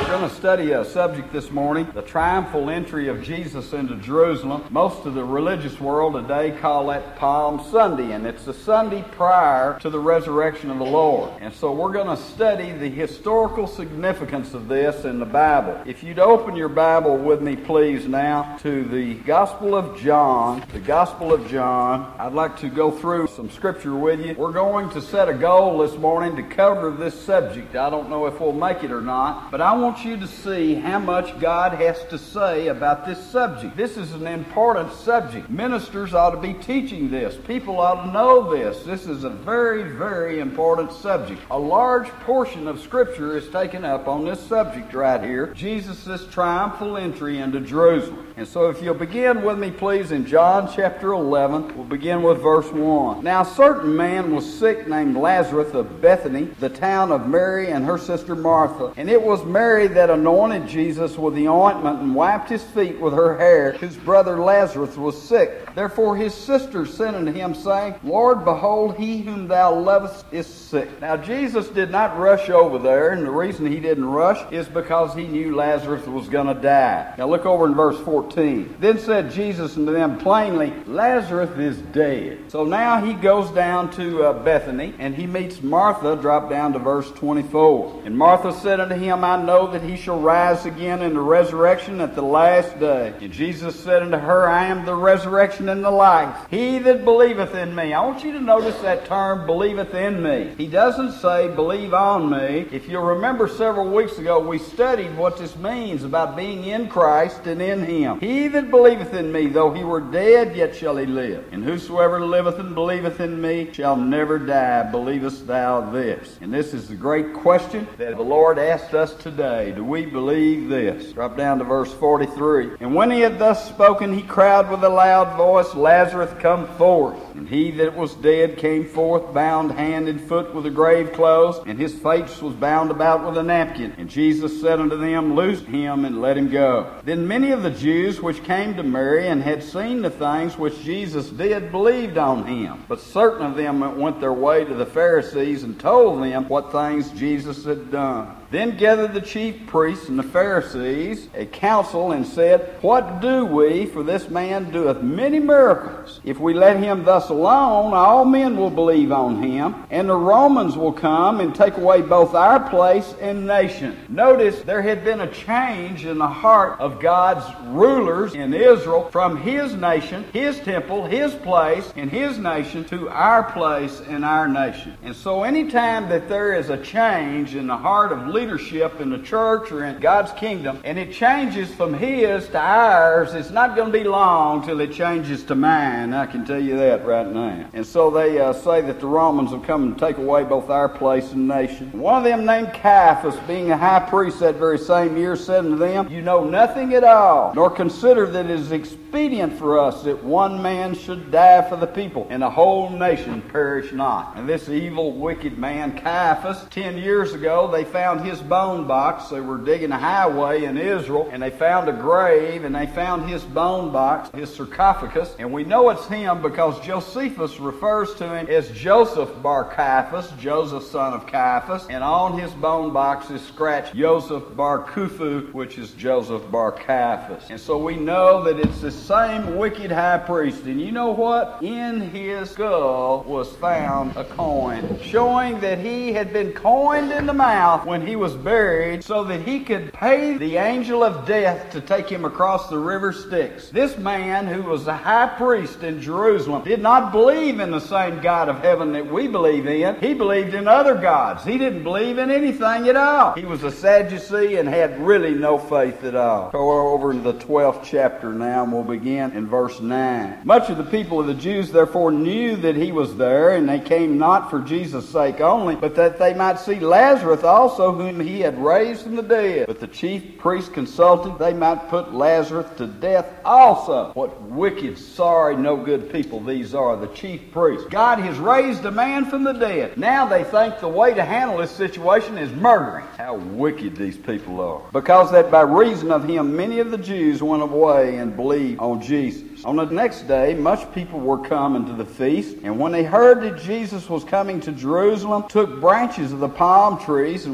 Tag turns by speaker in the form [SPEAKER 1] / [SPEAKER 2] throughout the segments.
[SPEAKER 1] We're going to study a subject this morning, the triumphal entry of Jesus into Jerusalem. Most of the religious world today call that Palm Sunday, and it's the Sunday prior to the resurrection of the Lord. And so we're going to study the historical significance of this in the Bible. If you'd open your Bible with me, please, now to the Gospel of John. The Gospel of John. I'd like to go through some scripture with you. We're going to set a goal this morning to cover this subject. I don't know if we'll make it or not, but I want you to see how much God has to say about this subject. This is an important subject. Ministers ought to be teaching this. People ought to know this. This is a very, very important subject. A large portion of Scripture is taken up on this subject right here, Jesus' triumphal entry into Jerusalem. And so if you'll begin with me, please, in John chapter 11, we'll begin with verse 1. Now a certain man was sick named Lazarus of Bethany, the town of Mary and her sister Martha. And it was Mary that anointed Jesus with the ointment and wiped his feet with her hair, whose brother Lazarus was sick. Therefore his sister sent unto him, saying, Lord, behold, he whom thou lovest is sick. Now Jesus did not rush over there, and the reason he didn't rush is because he knew Lazarus was going to die. Now look over in verse 14. Then said Jesus unto them plainly, Lazarus is dead. So now he goes down to Bethany, and he meets Martha. Drop down to verse 24. And Martha said unto him, I know that he shall rise again in the resurrection at the last day. And Jesus said unto her, I am the resurrection and the life. He that believeth in me. I want you to notice that term, believeth in me. He doesn't say believe on me. If you'll remember several weeks ago, we studied what this means about being in Christ and in him. He that believeth in me, though he were dead, yet shall he live. And whosoever liveth and believeth in me shall never die. Believest thou this? And this is the great question that the Lord asked us today. Do we believe this? Drop down to verse 43. And when he had thus spoken, he cried with a loud voice, Lazarus, come forth. And he that was dead came forth, bound hand and foot with the grave clothes, and his face was bound about with a napkin. And Jesus said unto them, Loose him and let him go. Then many of the Jews which came to Mary and had seen the things which Jesus did believed on him. But certain of them went their way to the Pharisees and told them what things Jesus had done. Then gathered the chief priests and the Pharisees a council and said, What do we? For this man doeth many miracles. If we let him thus alone, all men will believe on him, and the Romans will come and take away both our place and nation. Notice there had been a change in the heart of God's rulers in Israel from his nation, his temple, his place, and his nation to our place and our nation. And so anytime that there is a change in the heart of leadership in the church or in God's kingdom, and it changes from his to ours, it's not going to be long till it changes to mine. I can tell you that right now. And so they say that the Romans will come and take away both our place and nation. One of them named Caiaphas, being a high priest that very same year, said unto them, You know nothing at all, nor consider that it is expedient for us that one man should die for the people, and the whole nation perish not. And this evil, wicked man, Caiaphas, 10 years ago, they found his bone box. They were digging a highway in Israel, and they found a grave, and they found his bone box, his sarcophagus. And we know it's him because Josephus refers to him as Joseph bar Caiaphas, Joseph son of Caiaphas, and on his bone box is scratched Joseph bar Khufu, which is Joseph bar Caiaphas. And so we know that it's the same wicked high priest. And you know what? In his skull was found a coin, showing that he had been coined in the mouth when he was buried so that he could pay the angel of death to take him across the river Styx. This man, who was a high priest in Jerusalem, did not believe in the same God of heaven that we believe in. He believed in other gods. He didn't believe in anything at all. He was a Sadducee and had really no faith at all. Go over to the 12th chapter now, and we'll begin in verse 9. Much of the people of the Jews therefore knew that he was there, and they came not for Jesus' sake only, but that they might see Lazarus also, whom he had raised from the dead. But the chief priests consulted they might put Lazarus to death also. What wicked, sorry, no good people these are, the chief priests. God has raised a man from the dead. Now they think the way to handle this situation is murdering. How wicked these people are. Because that by reason of him many of the Jews went away and believed on Jesus. On the next day, much people were coming to the feast, and when they heard that Jesus was coming to Jerusalem, took branches of the palm trees and went forth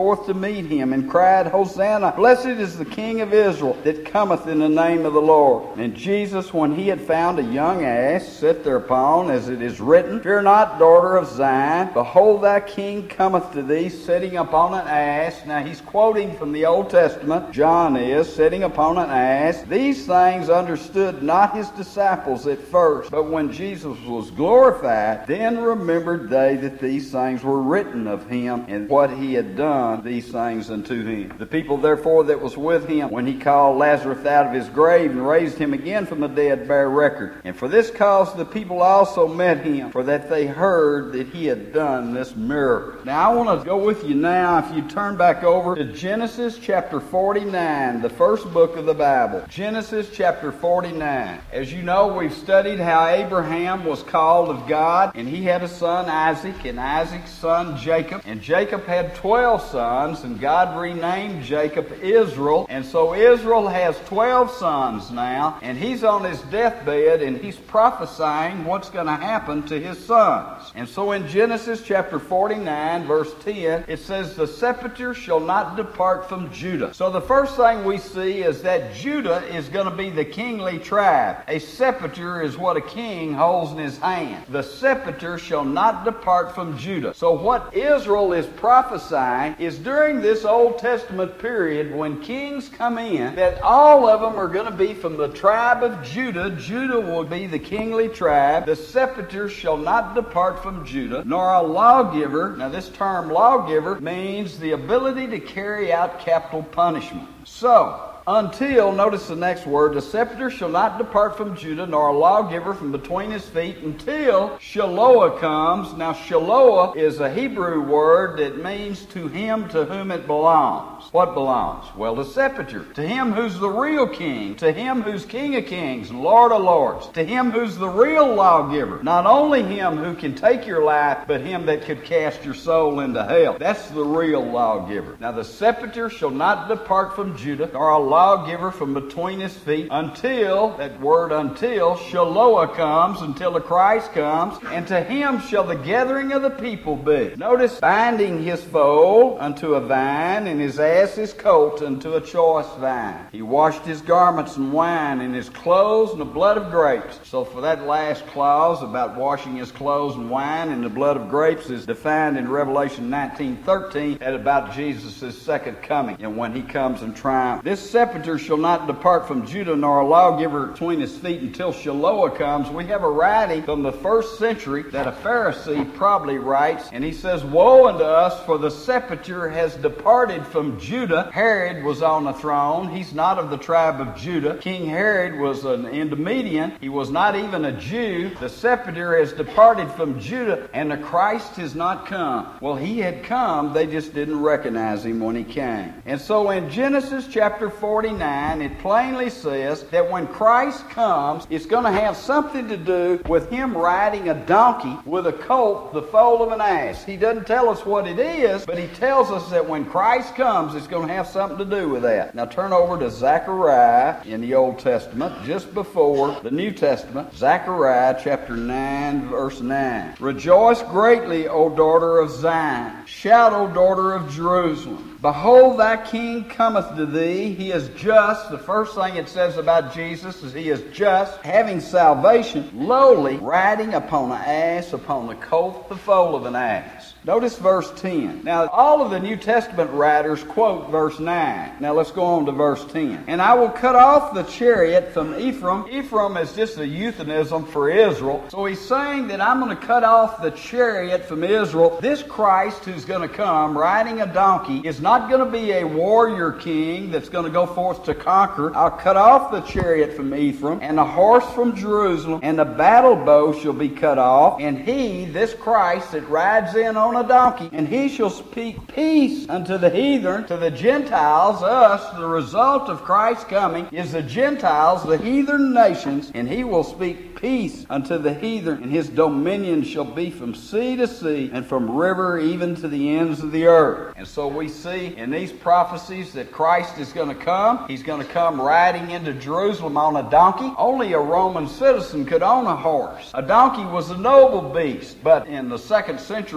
[SPEAKER 1] forth to meet him, and cried, Hosanna! Blessed is the King of Israel that cometh in the name of the Lord. And Jesus, when he had found a young ass, set thereupon, as it is written, Fear not, daughter of Zion, behold, thy King cometh to thee, sitting upon an ass. Now he's quoting from the Old Testament. John is, sitting upon an ass. These things understood not his disciples at first, but when Jesus was glorified, then remembered they that these things were written of him, and what he had done these things unto him. The people therefore that was with him, when he called Lazarus out of his grave and raised him again from the dead, bear record. And for this cause the people also met him, for that they heard that he had done this miracle. Now I want to go with you now, if you turn back over to Genesis chapter 49, the first book of the Bible. Genesis chapter 49. As you know, we've studied how Abraham was called of God, and he had a son Isaac, and Isaac's son Jacob. And Jacob had 12 sons, and God renamed Jacob Israel. And so Israel has 12 sons now, and he's on his deathbed, and he's prophesying what's going to happen to his sons. And so in Genesis chapter 49, verse 10, it says, The scepter shall not depart from Judah. So the first thing we see is that Judah is going to be the kingly tribe. A scepter is what a king holds in his hand. The scepter shall not depart from Judah. So what Israel is prophesying is during this Old Testament period when kings come in, that all of them are going to be from the tribe of Judah. Judah will be the kingly tribe. The scepter shall not depart from Judah, nor a lawgiver. Now this term lawgiver means the ability to carry out capital punishment. So, until, notice the next word, the scepter shall not depart from Judah, nor a lawgiver from between his feet, until Shiloah comes. Now Shiloah is a Hebrew word that means to him to whom it belongs. What belongs? Well, the scepter. To him who's the real king. To him who's King of kings and Lord of lords. To him who's the real lawgiver. Not only him who can take your life, but him that could cast your soul into hell. That's the real lawgiver. Now the scepter shall not depart from Judah, nor a lawgiver from between his feet, until, that word until, Shiloah comes, until the Christ comes, and to him shall the gathering of the people be. Notice, binding his foal unto a vine, and his ass his colt unto a choice vine. He washed his garments in wine, and his clothes in the blood of grapes. So for that last clause about washing his clothes in wine and the blood of grapes is defined in Revelation 19:13 at about Jesus' second coming, and when he comes in triumph. This scepter shall not depart from Judah, nor a lawgiver between his feet until Shiloah comes. We have a writing from the first century that a Pharisee probably writes, and he says, Woe unto us, for the scepter has departed from Judah. Herod was on the throne. He's not of the tribe of Judah. King Herod was an Idumean. He was not even a Jew. The scepter has departed from Judah, and the Christ has not come. Well, he had come. They just didn't recognize him when he came. And so in Genesis chapter 49, it plainly says that when Christ comes, it's going to have something to do with him riding a donkey with a colt, the foal of an ass. He doesn't tell us what it is, but he tells us that when Christ comes, it's going to have something to do with that. Now turn over to Zechariah in the Old Testament, just before the New Testament. Zechariah chapter 9, verse 9. Rejoice greatly, O daughter of Zion. Shout, O daughter of Jerusalem. Behold, thy king cometh to thee. He is just. The first thing it says about Jesus is he is just, having salvation, lowly, riding upon an ass, upon the colt, the foal of an ass. Notice verse 10. Now, all of the New Testament writers quote verse 9. Now, let's go on to verse 10. And I will cut off the chariot from Ephraim. Ephraim is just a euphemism for Israel. So he's saying that I'm going to cut off the chariot from Israel. This Christ who's going to come riding a donkey is not going to be a warrior king that's going to go forth to conquer. I'll cut off the chariot from Ephraim, and the horse from Jerusalem, and the battle bow shall be cut off. And he, this Christ that rides in on a donkey, and he shall speak peace unto the heathen, to the Gentiles, us. The result of Christ's coming is the Gentiles, the heathen nations, and he will speak peace unto the heathen, and his dominion shall be from sea to sea, and from river even to the ends of the earth. And so we see in these prophecies that Christ is going to come. He's going to come riding into Jerusalem on a donkey. Only a Roman citizen could own a horse. A donkey was a noble beast, but in the 2nd century, when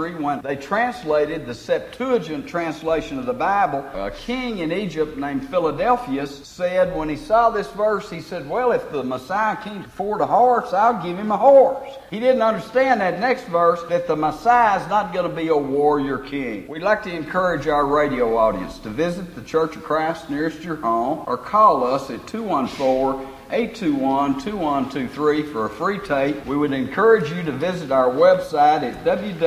[SPEAKER 1] they translated the Septuagint translation of the Bible. A king in Egypt named Philadelphus said when he saw this verse, he said, well, if the Messiah can't afford a horse, I'll give him a horse. He didn't understand that next verse, that the Messiah is not going to be a warrior king. We'd like to encourage our radio audience to visit the Church of Christ nearest your home or call us at 214-821-2123 for a free tape. We would encourage you to visit our website at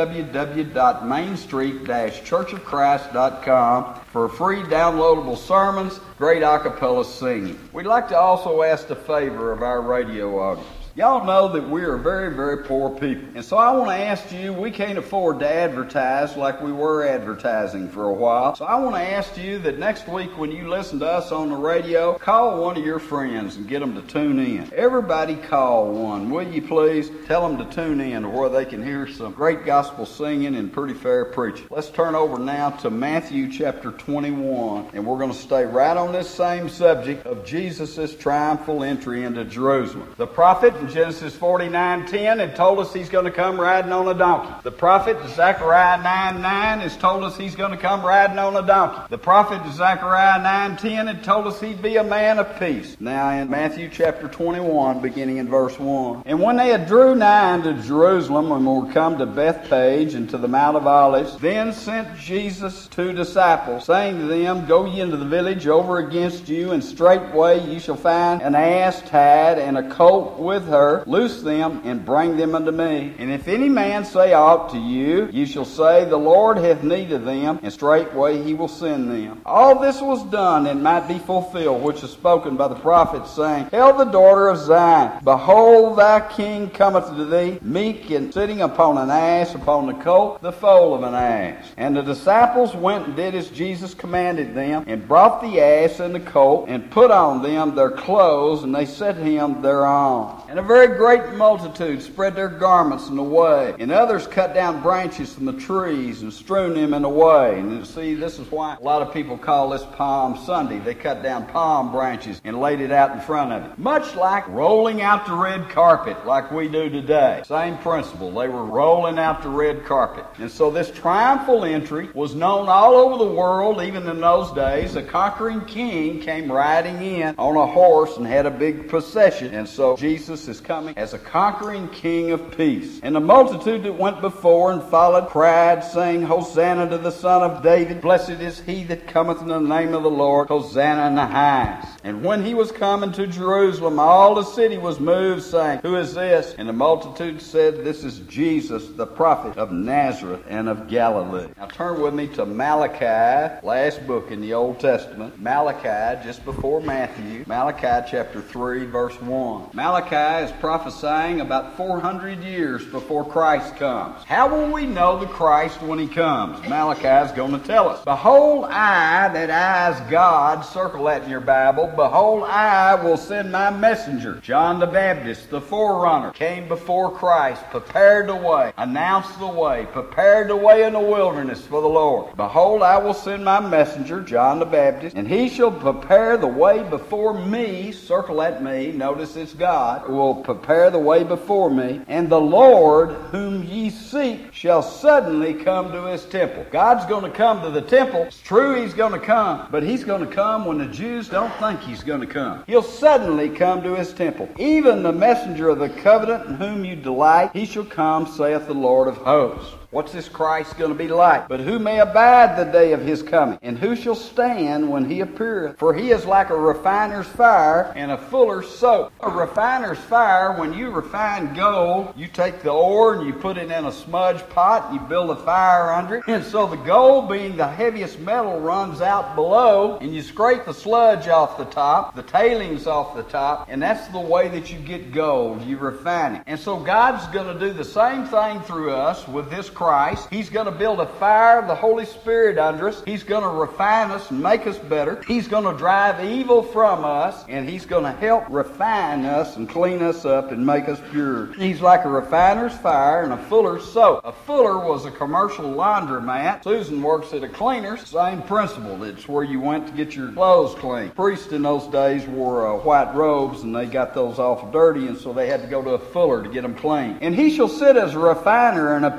[SPEAKER 1] www.mainstreet-churchofchrist.com for free downloadable sermons, great a cappella singing. We'd like to also ask a favor of our radio audience. Y'all know that we are very, very poor people. And so I want to ask you, we can't afford to advertise like we were advertising for a while. So I want to ask you that next week when you listen to us on the radio, call one of your friends and get them to tune in. Everybody call one, will you please? Tell them to tune in where they can hear some great gospel singing and pretty fair preaching. Let's turn over now to Matthew chapter 21, and we're going to stay right on this same subject of Jesus' triumphal entry into Jerusalem. The prophet in Genesis 49:10 had told us he's going to come riding on a donkey. The prophet in Zechariah 9:9 has told us he's going to come riding on a donkey. The prophet in Zechariah 9:10 had told us he'd be a man of peace. Now in Matthew chapter 21, beginning in verse 1. And when they had drew nigh unto Jerusalem, and were come to Bethphage and to the Mount of Olives, then sent Jesus 2 disciples, saying to them, Go ye into the village over against you, and straightway ye shall find an ass tied, and a colt with her. Loose them, and bring them unto me. And if any man say aught to you, ye shall say, The Lord hath need of them, and straightway he will send them. All this was done that might be fulfilled, which is spoken by the prophet, saying, Hail the daughter of Zion, behold thy king cometh to thee, meek and sitting upon an ass, upon the colt, the foal of an ass. And the disciples went and did as Jesus commanded them, and brought the ass and the colt, and put on them their clothes, and they set him thereon. And a very great multitude spread their garments in the way, and others cut down branches from the trees and strewn them in the way. And you see, this is why a lot of people call this Palm Sunday. They cut down palm branches and laid it out in front of it. Much like rolling out the red carpet like we do today. Same principle. They were rolling out the red carpet. And so this triumphal entry was known all over the world, even in those days. A conquering king came riding in on a horse and had a big procession. And so Jesus is coming as a conquering king of peace. And the multitude that went before and followed cried, saying, Hosanna to the Son of David. Blessed is he that cometh in the name of the Lord. Hosanna in the highest. And when he was come into Jerusalem, all the city was moved, saying, Who is this? And the multitude said, This is Jesus, the prophet of Nazareth and of Galilee. Now turn with me to Malachi, last book in the Old Testament. Malachi, just before Matthew. Malachi chapter 3, verse 1. Malachi is prophesying about 400 years before Christ comes. How will we know the Christ when he comes? Malachi is going to tell us. Behold, I, that I is God, circle that in your Bible. Behold, I will send my messenger. John the Baptist, the forerunner, came before Christ, prepared the way, announced the way, prepared the way in the wilderness for the Lord. Behold, I will send my messenger, John the Baptist, and he shall prepare the way before me. Circle that me. Notice it's God. Will prepare the way before me. And the Lord whom ye seek shall suddenly come to his temple. God's going to come to the temple. It's true he's going to come, but he's going to come when the Jews don't think he's going to come. He'll suddenly come to his temple. Even the messenger of the covenant in whom you delight, he shall come, saith the Lord of hosts. What's this Christ going to be like? But who may abide the day of his coming? And who shall stand when he appeareth? For he is like a refiner's fire and a fuller's soap. A refiner's fire, when you refine gold, you take the ore and you put it in a smudge pot and you build a fire under it. And so the gold, being the heaviest metal, runs out below, and you scrape the sludge off the top, the tailings off the top, and that's the way that you get gold. You refine it. And so God's going to do the same thing through us with this Christ. He's going to build a fire of the Holy Spirit under us. He's going to refine us and make us better. He's going to drive evil from us, and he's going to help refine us and clean us up and make us pure. He's like a refiner's fire and a fuller's soap. A fuller was a commercial laundromat. Susan works at a cleaner's. Same principle. It's where you went to get your clothes cleaned. Priests in those days wore white robes, and they got those off dirty, and so they had to go to a fuller to get them clean. And he shall sit as a refiner and a purifier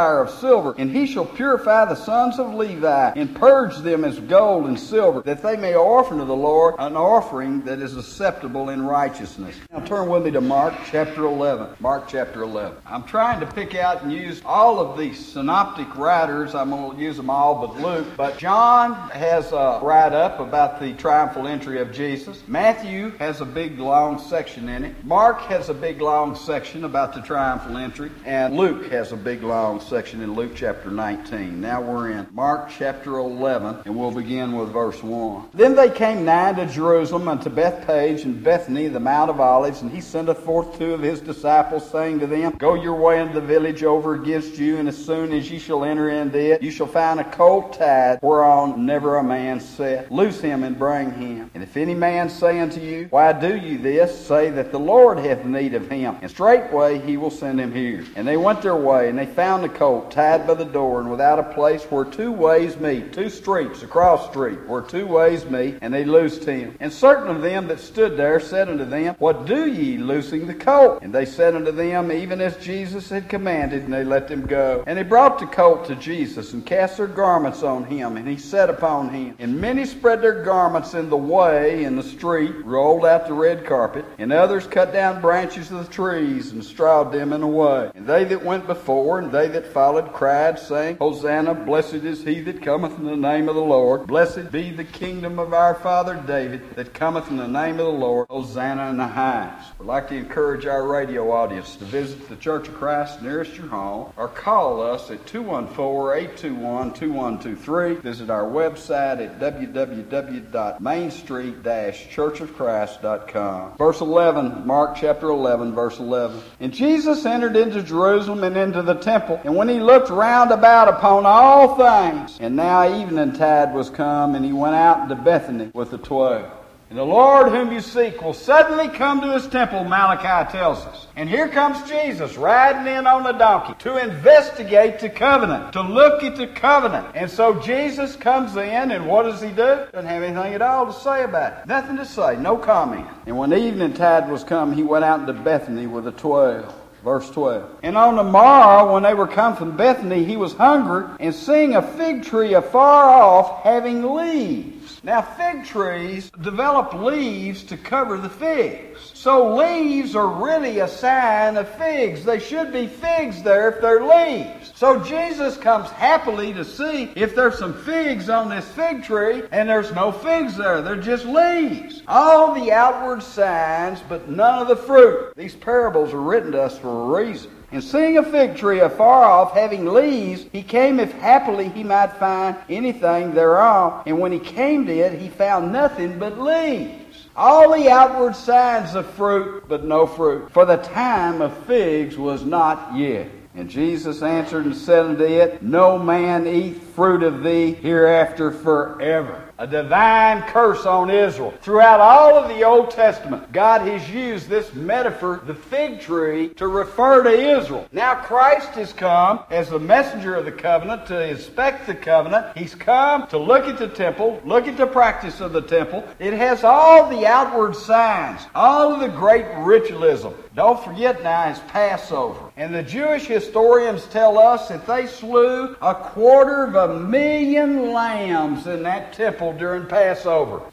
[SPEAKER 1] purifier of silver, and he shall purify the sons of Levi, and purge them as gold and silver, that they may offer to the Lord an offering that is acceptable in righteousness. Now turn with me to Mark chapter 11. Mark chapter 11. I'm trying to pick out and use all of these synoptic writers. I'm going to use them all but Luke. But John has a write-up about the triumphal entry of Jesus. Matthew has a big long section in it. Mark has a big long section about the triumphal entry. And Luke has a big long section in Luke chapter 19. Now we're in Mark chapter 11, and we'll begin with verse 1. Then they came nigh to Jerusalem unto Bethpage and Bethany, the Mount of Olives, and he sendeth forth two of his disciples, saying to them, Go your way into the village over against you, and as soon as ye shall enter into it, you shall find a colt tied, whereon never a man sat. Loose him and bring him. And if any man say unto you, Why do you this? Say that the Lord hath need of him, and straightway he will send him here. And they went their way, and they found the colt tied by the door, and without a place where two ways meet, two streets, a cross street, where two ways meet, and they loosed him. And certain of them that stood there said unto them, What do ye, loosing the colt? And they said unto them, Even as Jesus had commanded, and they let them go. And they brought the colt to Jesus, and cast their garments on him, and he sat upon him. And many spread their garments in the way, in the street, rolled out the red carpet, and others cut down branches of the trees, and strawed them in the way. And they that went before, and they that followed, cried, saying, Hosanna, blessed is he that cometh in the name of the Lord. Blessed be the kingdom of our father David, that cometh in the name of the Lord. Hosanna in the highest. We'd like to encourage our radio audience to visit the Church of Christ nearest your home, or call us at 214-821-2123. Visit our website at www.mainstreet-churchofchrist.com. Verse 11, Mark chapter 11, verse 11. And Jesus entered into Jerusalem and into the temple, and when he looked round about upon all things, and now eveningtide was come, and he went out into Bethany with the 12. And the Lord whom you seek will suddenly come to his temple, Malachi tells us. And here comes Jesus riding in on a donkey to investigate the covenant, to look at the covenant. And so Jesus comes in, and what does he do? Doesn't have anything at all to say about it. Nothing to say, no comment. And when eveningtide was come, he went out into Bethany with the 12. Verse 12. And on the morrow, when they were come from Bethany, he was hungry, and seeing a fig tree afar off, having leaves. Now, fig trees develop leaves to cover the figs. So leaves are really a sign of figs. They should be figs there if they're leaves. So Jesus comes happily to see if there's some figs on this fig tree, and there's no figs there. They're just leaves. All the outward signs, but none of the fruit. These parables are written to us for a reason. And seeing a fig tree afar off, having leaves, he came if happily he might find anything thereof. And when he came to it, he found nothing but leaves. All the outward signs of fruit, but no fruit. For the time of figs was not yet. And Jesus answered and said unto it, No man eat fruit of thee hereafter forever. A divine curse on Israel. Throughout all of the Old Testament, God has used this metaphor, the fig tree, to refer to Israel. Now Christ has come as the messenger of the covenant to inspect the covenant. He's come to look at the temple, look at the practice of the temple. It has all the outward signs, all of the great ritualism. Don't forget now it's Passover. And the Jewish historians tell us that they slew 250,000 lambs in that temple during Passover.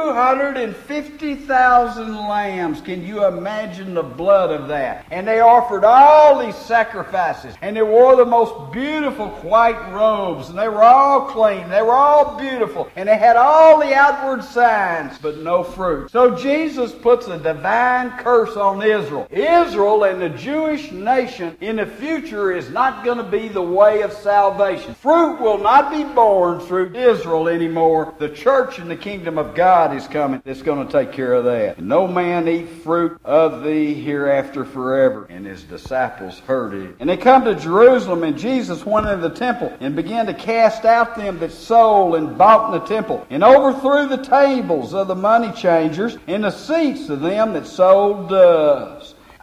[SPEAKER 1] 250,000 lambs. Can you imagine the blood of that? And they offered all these sacrifices. And they wore the most beautiful white robes. And they were all clean. They were all beautiful. And they had all the outward signs, but no fruit. So Jesus puts a divine curse on Israel. Israel and the Jewish nation in the future is not going to be the way of salvation. Fruit will not be born through Israel anymore. The church in the kingdom of God is coming. It's going to take care of that. And no man eat fruit of thee hereafter forever. And his disciples heard it. And they come to Jerusalem, and Jesus went into the temple and began to cast out them that sold and bought in the temple, and overthrew the tables of the money changers and the seats of them that sold doves.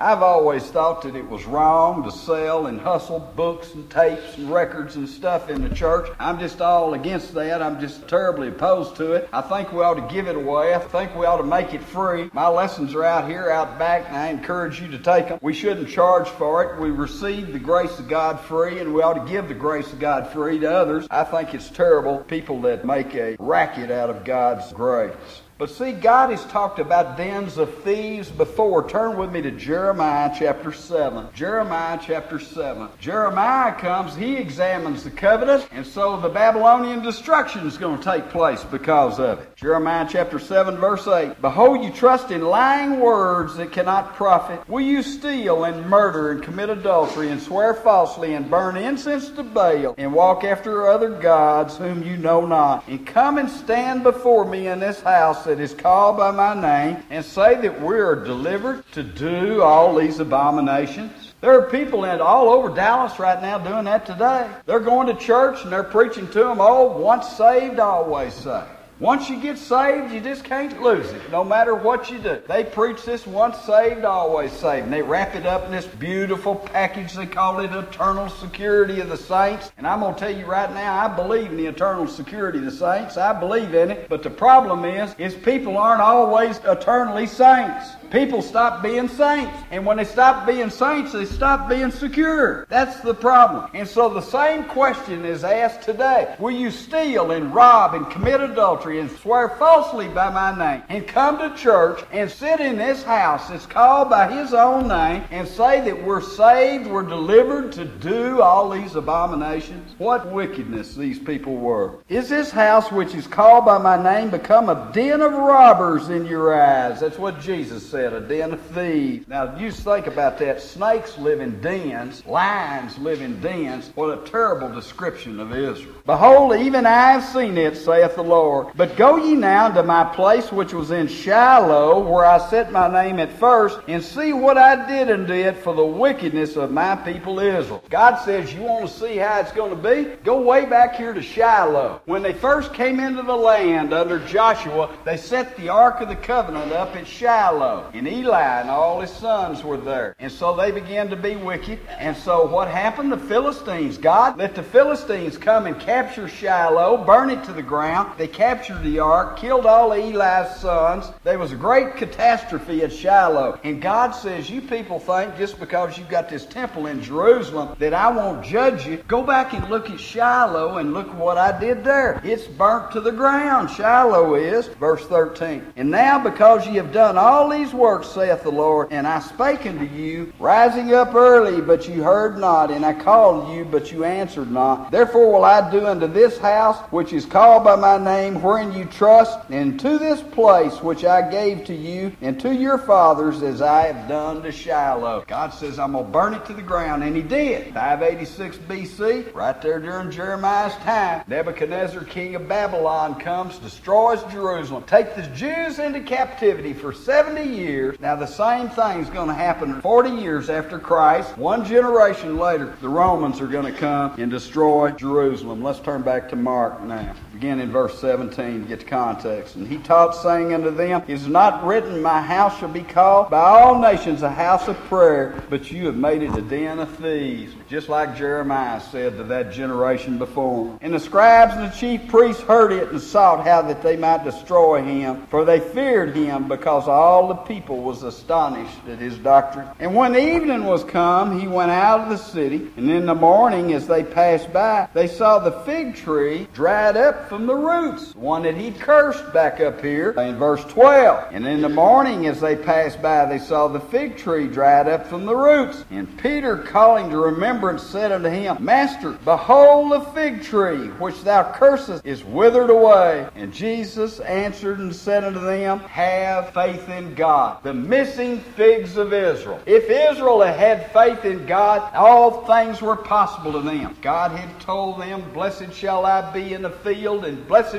[SPEAKER 1] I've always thought that it was wrong to sell and hustle books and tapes and records and stuff in the church. I'm just all against that. I'm just terribly opposed to it. I think we ought to give it away. I think we ought to make it free. My lessons are out here, out back, and I encourage you to take them. We shouldn't charge for it. We receive the grace of God free, and we ought to give the grace of God free to others. I think it's terrible, people that make a racket out of God's grace. But see, God has talked about dens of thieves before. Turn with me to Jeremiah chapter 7. Jeremiah chapter 7. Jeremiah comes, he examines the covenant, and so the Babylonian destruction is going to take place because of it. Jeremiah chapter 7 verse 8. Behold, you trust in lying words that cannot profit. Will you steal and murder and commit adultery and swear falsely and burn incense to Baal and walk after other gods whom you know not, and come and stand before me in this house that is called by my name, and say that we are delivered to do all these abominations? There are people all over Dallas right now doing that today. They're going to church and they're preaching to them, oh, once saved, always saved. Once you get saved, you just can't lose it, no matter what you do. They preach this once saved, always saved. And they wrap it up in this beautiful package. They call it eternal security of the saints. And I'm going to tell you right now, I believe in the eternal security of the saints. I believe in it. But the problem is people aren't always eternally saints. People stop being saints. And when they stop being saints, they stop being secure. That's the problem. And so the same question is asked today. Will you steal and rob and commit adultery and swear falsely by my name, and come to church and sit in this house that's called by his own name, and say that we're saved, we're delivered to do all these abominations? What wickedness these people were. Is this house which is called by my name become a den of robbers in your eyes? That's what Jesus said, a den of thieves. Now, you think about that. Snakes live in dens. Lions live in dens. What a terrible description of Israel. Behold, even I have seen it, saith the Lord. But go ye now to my place which was in Shiloh, where I set my name at first, and see what I did unto it for the wickedness of my people Israel. God says, you want to see how it's going to be? Go way back here to Shiloh. When they first came into the land under Joshua, they set the Ark of the Covenant up at Shiloh. And Eli and all his sons were there. And so they began to be wicked. And so what happened? The Philistines, God let the Philistines come and capture Shiloh, burn it to the ground. They captured the ark, killed all of Eli's sons. There was a great catastrophe at Shiloh. And God says, you people think just because you've got this temple in Jerusalem that I won't judge you. Go back and look at Shiloh and look what I did there. It's burnt to the ground. Shiloh is. Verse 13. And now because ye have done all these works, saith the Lord, and I spake unto you, rising up early, but you heard not, and I called you, but you answered not. Therefore will I do unto this house, which is called by my name, wherein you trust, and to this place which I gave to you, and to your fathers, as I have done to Shiloh. God says, I'm going to burn it to the ground, and he did. 586 BC, right there during Jeremiah's time, Nebuchadnezzar, king of Babylon, comes, destroys Jerusalem, takes the Jews into captivity for 70 years. Now the same thing's going to happen 40 years after Christ. One generation later, the Romans are going to come and destroy Jerusalem. Let's turn back to Mark now. Begin in verse 17 to get the context. And he taught, saying unto them, It is not written, my house shall be called by all nations a house of prayer, but you have made it a den of thieves. Just like Jeremiah said to that generation before him. And the scribes and the chief priests heard it and sought how that they might destroy him, for they feared him, because all the people was astonished at his doctrine. And when the evening was come, he went out of the city, and in the morning as they passed by, they saw the fig tree dried up from the roots, the one that he'd cursed back up here in verse 12. And in the morning as they passed by, they saw the fig tree dried up from the roots. And Peter, calling to remembrance, said unto him, Master, behold, the fig tree which thou cursest is withered away. And Jesus answered and said unto them, Have faith in God. The missing figs of Israel. If Israel had faith in God, all things were possible to them. God had told them, Blessed shall I be in the field, and blessed shall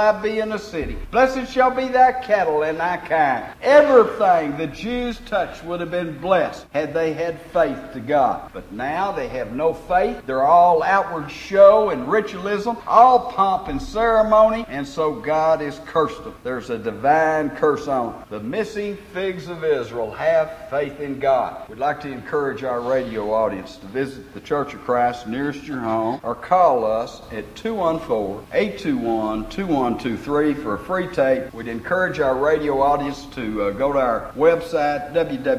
[SPEAKER 1] thy be in the city. Blessed shall be thy cattle and thy kine. Everything the Jews touched would have been blessed had they had faith to God. But now they have no faith. They're all outward show and ritualism, all pomp and ceremony, and so God has cursed them. There's a divine curse on them. The missing figs of Israel have faith in God. We'd like to encourage our radio audience to visit the Church of Christ nearest your home or call us at 214-821-2123 for a free tape. We'd encourage our radio audience to go to our website,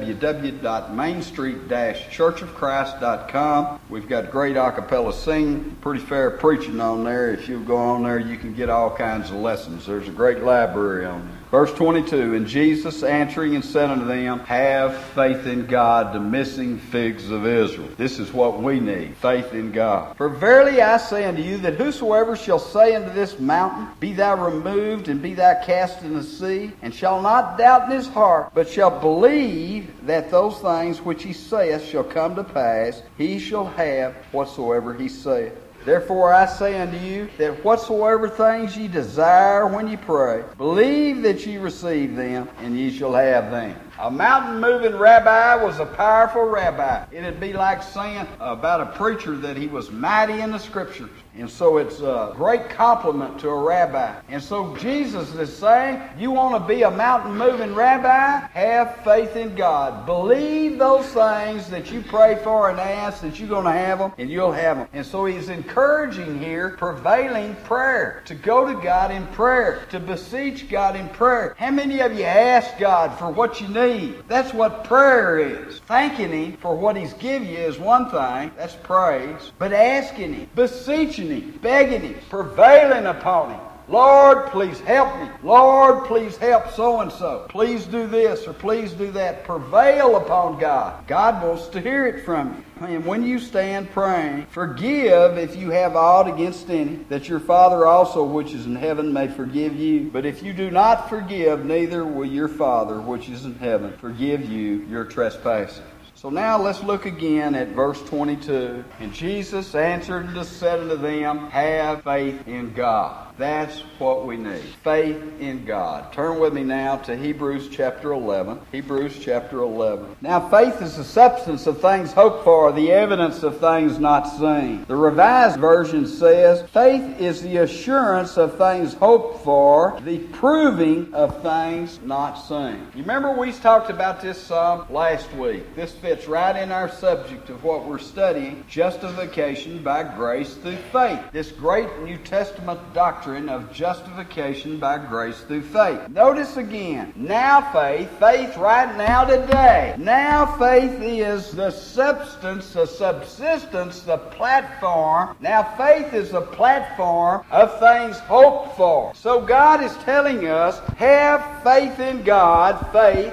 [SPEAKER 1] www.mainstreet-churchofchrist.com. We've got great a cappella singing, pretty fair preaching on there. If you go on there, you can get all kinds of lessons. There's a great library on there. Verse 22, and Jesus answering and said unto them, have faith in God, the missing figs of Israel. This is what we need, faith in God. For verily I say unto you, that whosoever shall say unto this mountain, be thou removed, and be thou cast in the sea, and shall not doubt in his heart, but shall believe that those things which he saith shall come to pass, he shall have whatsoever he saith. Therefore I say unto you, that whatsoever things ye desire when ye pray, believe that ye receive them, and ye shall have them. A mountain-moving rabbi was a powerful rabbi. It'd be like saying about a preacher that he was mighty in the Scriptures. And so it's a great compliment to a rabbi. And so Jesus is saying, you want to be a mountain-moving rabbi? Have faith in God. Believe those things that you pray for and ask that you're going to have them, and you'll have them. And so he's encouraging here prevailing prayer, to go to God in prayer, to beseech God in prayer. How many of you ask God for what you need? That's what prayer is. Thanking Him for what He's given you is one thing. That's praise. But asking Him, beseeching Him, begging Him, prevailing upon Him. Lord, please help me. Lord, please help so-and-so. Please do this or please do that. Prevail upon God. God wants to hear it from you. And when you stand praying, forgive if you have aught against any, that your Father also which is in heaven may forgive you. But if you do not forgive, neither will your Father which is in heaven forgive you your trespasses. So now let's look again at verse 22. And Jesus answered and said unto them, have faith in God. That's what we need. Faith in God. Turn with me now to Hebrews chapter 11. Hebrews chapter 11. Now faith is the substance of things hoped for, the evidence of things not seen. The Revised Version says, faith is the assurance of things hoped for, the proving of things not seen. You remember we talked about this some last week. This fits right in our subject of what we're studying, justification by grace through faith. This great New Testament doctrine of justification by grace through faith. Notice again, now faith right now today. Now faith is the substance, the subsistence, the platform. Now faith is the platform of things hoped for. So God is telling us, have faith in God,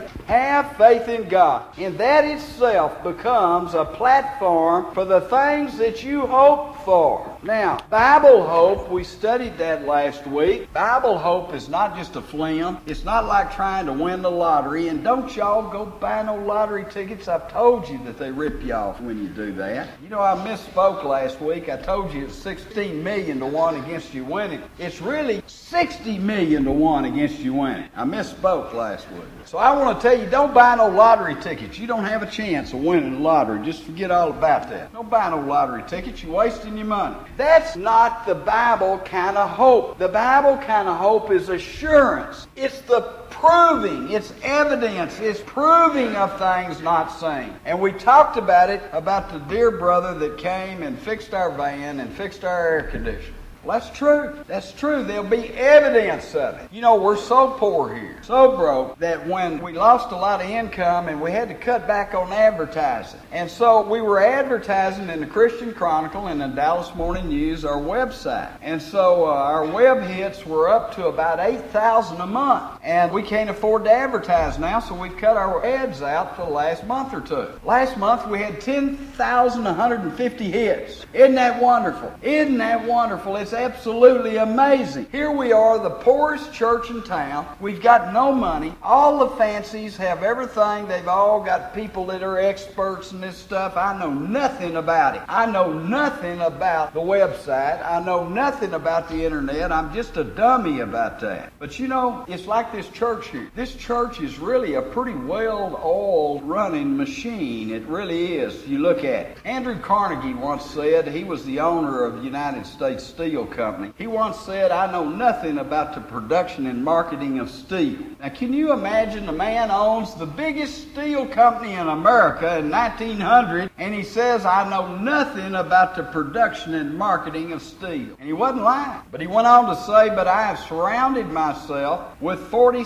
[SPEAKER 1] have faith in God. And that itself becomes a platform for the things that you hope for. Now, Bible hope, we studied that last week. Bible hope is not just a flim. It's not like trying to win the lottery. And don't y'all go buy no lottery tickets. I've told you that they rip you off when you do that. You know, I misspoke last week. I told you it's 16 million to 1 against you winning. It's really 60 million to 1 against you winning. I misspoke last week. So I want to tell you, don't buy no lottery tickets. You don't have a chance of winning the lottery. Just forget all about that. Don't buy no lottery tickets. You're wasting your money. That's not the Bible kind of hope. The Bible kind of hope is assurance. It's the proving, it's evidence, it's proving of things not seen. And we talked about it, about the dear brother that came and fixed our van and fixed our air conditioner. Well, that's true. That's true. There'll be evidence of it. You know, we're so poor here, so broke, that when we lost a lot of income and we had to cut back on advertising. And so we were advertising in the Christian Chronicle and the Dallas Morning News, our website. And so our web hits were up to about 8,000 a month. And we can't afford to advertise now, so we've cut our ads out for the last month or two. Last month we had 10,150 hits. Isn't that wonderful? Isn't that wonderful? It's it's absolutely amazing. Here we are, the poorest church in town. We've got no money. All the fancies have everything. They've all got people that are experts in this stuff. I know nothing about it. I know nothing about the website. I know nothing about the internet. I'm just a dummy about that. But you know, it's like this church here. This church is really a pretty well-oiled running machine. It really is. You look at it. Andrew Carnegie once said, he was the owner of the United States Steel Company. He once said, I know nothing about the production and marketing of steel. Now, can you imagine the man owns the biggest steel company in America in 1900, and he says, I know nothing about the production and marketing of steel. And he wasn't lying. But he went on to say, but I have surrounded myself with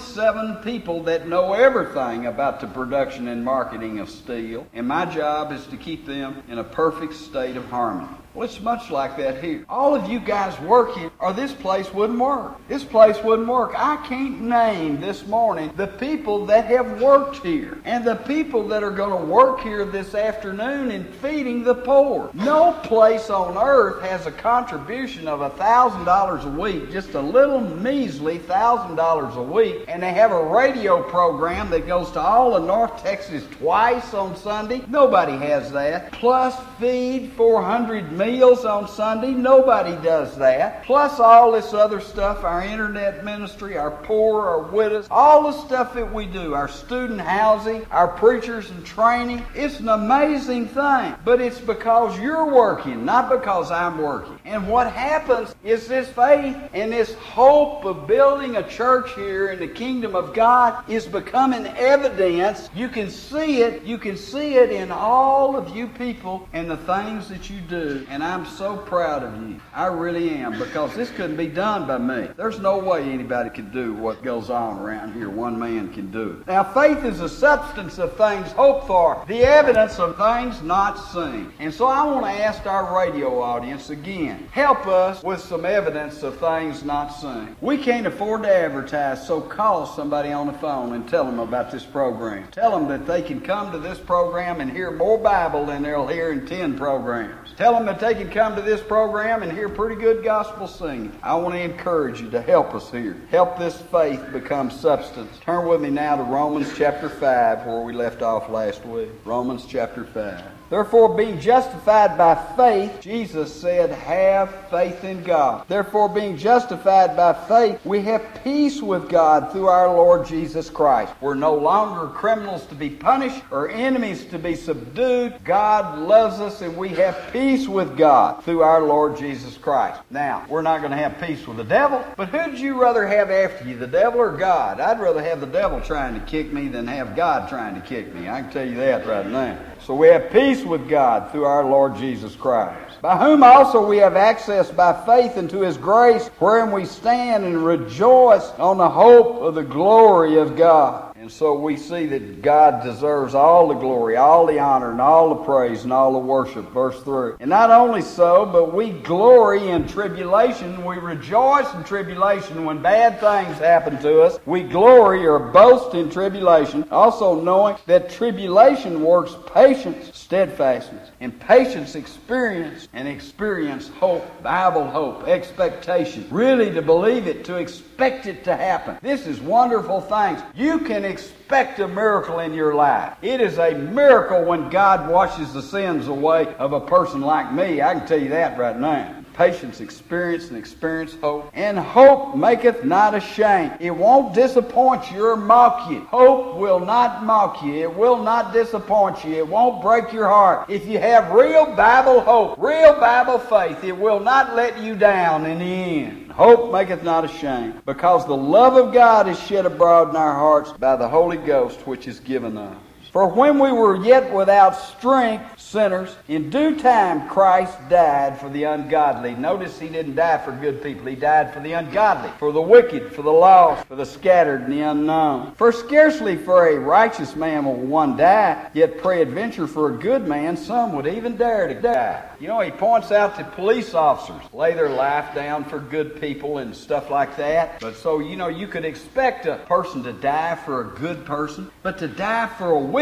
[SPEAKER 1] 47 people that know everything about the production and marketing of steel, and my job is to keep them in a perfect state of harmony. Well, it's much like that here. All of you guys working, or this place wouldn't work. This place wouldn't work. I can't name this morning the people that have worked here and the people that are going to work here this afternoon in feeding the poor. No place on earth has a contribution of $1,000 a week, just a little measly $1,000 a week, and they have a radio program that goes to all of North Texas twice on Sunday. Nobody has that. Plus feed 400 meals on Sunday. Nobody does that. Plus all this other stuff, our internet ministry, our poor, our widows, all the stuff that we do, our student housing, our preachers and training. It's an amazing thing. But it's because you're working, not because I'm working. And what happens is this faith and this hope of building a church here in the kingdom of God is becoming evidence. You can see it. You can see it in all of you people and the things that you do. And I'm so proud of you. I really am, because this couldn't be done by me. There's no way anybody could do what goes on around here. One man can do it. Now, faith is the substance of things hoped for, the evidence of things not seen. And so I want to ask our radio audience again, help us with some evidence of things not seen. We can't afford to advertise, so call somebody on the phone and tell them about this program. Tell them that they can come to this program and hear more Bible than they'll hear in 10 programs. Tell them that they can come to this program and hear pretty good gospel singing. I want to encourage you to help us here. Help this faith become substance. Turn with me now to Romans chapter 5, where we left off last week. Romans chapter 5. Therefore, being justified by faith, Jesus said, have faith in God. Therefore, being justified by faith, we have peace with God through our Lord Jesus Christ. We're no longer criminals to be punished or enemies to be subdued. God loves us, and we have peace with God through our Lord Jesus Christ. Now, we're not going to have peace with the devil, but who'd you rather have after you, the devil or God? I'd rather have the devil trying to kick me than have God trying to kick me. I can tell you that right now. So we have peace with God through our Lord Jesus Christ, by whom also we have access by faith into His grace, wherein we stand and rejoice on the hope of the glory of God. And so we see that God deserves all the glory, all the honor, and all the praise, and all the worship. Verse 3. And not only so, but we glory in tribulation. We rejoice in tribulation when bad things happen to us. We glory or boast in tribulation, also knowing that tribulation works patience, steadfastness, and patience experience, and experience hope, Bible hope, expectation. Really to believe it, to expect it to happen. This is wonderful things. You can expect a miracle in your life. It is a miracle when God washes the sins away of a person like me. I can tell you that right now. Patience, experience, and experience hope. And hope maketh not ashamed. It won't disappoint you or mock you. Hope will not mock you. It will not disappoint you. It won't break your heart. If you have real Bible hope, real Bible faith, it will not let you down in the end. Hope maketh not ashamed, because the love of God is shed abroad in our hearts by the Holy Ghost which is given us. For when we were yet without strength, sinners, in due time Christ died for the ungodly. Notice He didn't die for good people. He died for the ungodly, for the wicked, for the lost, for the scattered and the unknown. For scarcely for a righteous man will one die, yet peradventure for a good man some would even dare to die. You know, he points out that police officers lay their life down for good people and stuff like that. But so, you know, you could expect a person to die for a good person, but to die for a wicked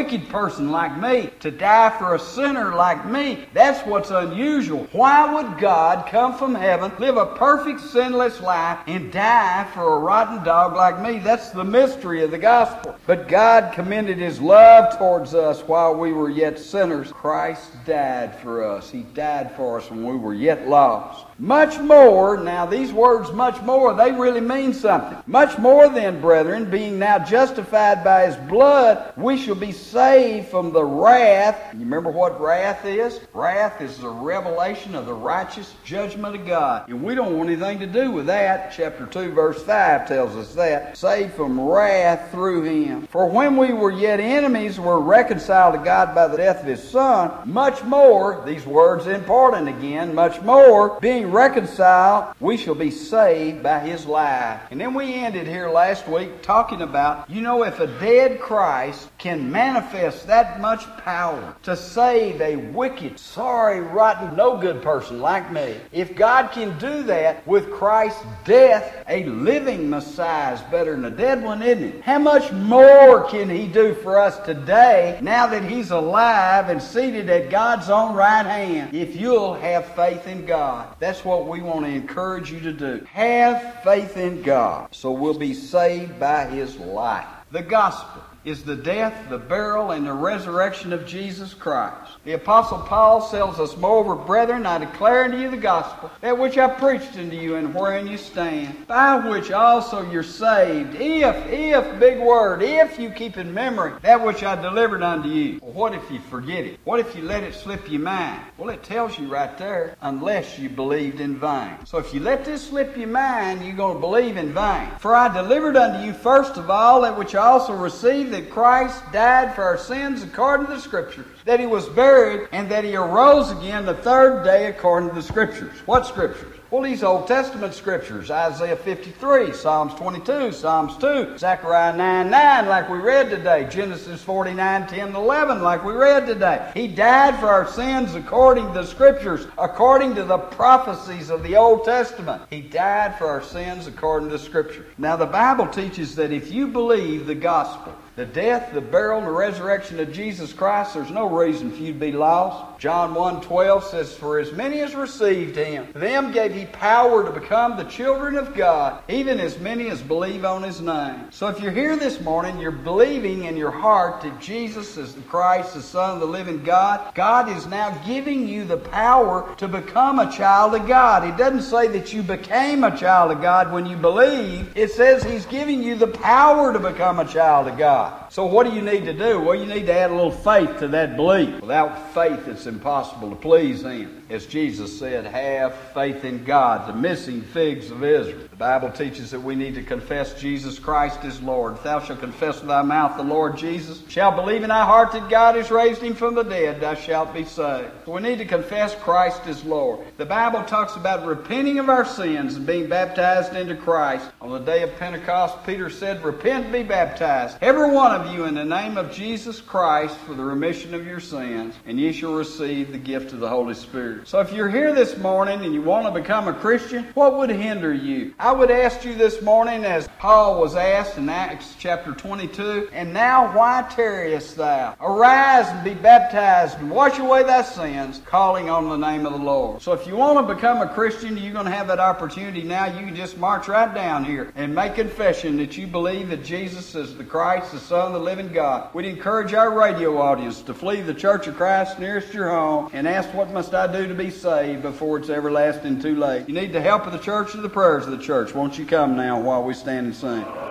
[SPEAKER 1] wicked person like me, to die for a sinner like me. That's what's unusual. Why would God come from heaven, live a perfect sinless life, and die for a rotten dog like me? That's the mystery of the gospel. But God commended His love towards us while we were yet sinners. Christ died for us. He died for us when we were yet lost. Much more, now these words much more, they really mean something. Much more then, brethren, being now justified by His blood, we shall be saved from the wrath. You remember what wrath is? Wrath is the revelation of the righteous judgment of God. And we don't want anything to do with that. Chapter 2, verse 5 tells us that. Saved from wrath through Him. For when we were yet enemies, were reconciled to God by the death of His Son. Much more, these words important again, much more, being reconciled, we shall be saved by His life. And then we ended here last week talking about, if a dead Christ can manifest that much power to save a wicked, sorry, rotten, no good person like me, if God can do that with Christ's death, a living Messiah is better than a dead one, isn't it? How much more can He do for us today now that He's alive and seated at God's own right hand, if you'll have faith in God? That's what we want to encourage you to do. Have faith in God, so we'll be saved by His life. The gospel is the death, the burial, and the resurrection of Jesus Christ. The Apostle Paul tells us, moreover, brethren, I declare unto you the gospel, that which I preached unto you, and wherein you stand, by which also you're saved, if, big word, if you keep in memory that which I delivered unto you. Well, what if you forget it? What if you let it slip your mind? Well, it tells you right there, unless you believed in vain. So if you let this slip your mind, you're going to believe in vain. For I delivered unto you first of all that which I also received, that Christ died for our sins according to the Scriptures, that He was buried, and that He arose again the third day according to the Scriptures. What Scriptures? Well, these Old Testament Scriptures, Isaiah 53, Psalms 22, Psalms 2, Zechariah 9:9, like we read today, Genesis 49:10-11, like we read today. He died for our sins according to the Scriptures, according to the prophecies of the Old Testament. He died for our sins according to the Scriptures. Now, the Bible teaches that if you believe the gospel, the death, the burial, and the resurrection of Jesus Christ, there's no reason for you to be lost. John 1:12 says, for as many as received Him, them gave He power to become the children of God, even as many as believe on His name. So if you're here this morning, you're believing in your heart that Jesus is the Christ, the Son of the living God, God is now giving you the power to become a child of God. It doesn't say that you became a child of God when you believe. It says He's giving you the power to become a child of God. So what do you need to do? Well, you need to add a little faith to that belief. Without faith, it's impossible to please Him. As Jesus said, have faith in God, the missing figs of Israel. The Bible teaches that we need to confess Jesus Christ as Lord. If thou shalt confess with thy mouth the Lord Jesus, shalt believe in thy heart that God has raised Him from the dead, thou shalt be saved. So we need to confess Christ as Lord. The Bible talks about repenting of our sins and being baptized into Christ. On the day of Pentecost, Peter said, repent and be baptized, every one of you, in the name of Jesus Christ, for the remission of your sins, and ye shall receive the gift of the Holy Spirit. So if you're here this morning and you want to become a Christian, what would hinder you? I would ask you this morning, as Paul was asked in Acts chapter 22, and now why tarriest thou? Arise and be baptized and wash away thy sins, calling on the name of the Lord. So if you want to become a Christian, you're going to have that opportunity now. You can just march right down here and make confession that you believe that Jesus is the Christ, the Son of the living God. We'd encourage our radio audience to flee the Church of Christ nearest your home and ask, what must I do to be saved, before it's everlasting too late. You need the help of the church and the prayers of the church. Won't you come now while we stand and sing?